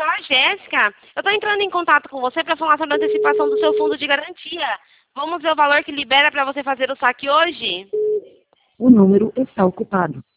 fala a Jéssica. Eu estou entrando em contato com você para falar sobre a antecipação do seu fundo de garantia. Vamos ver o valor que libera para você fazer o saque hoje? O número está ocupado.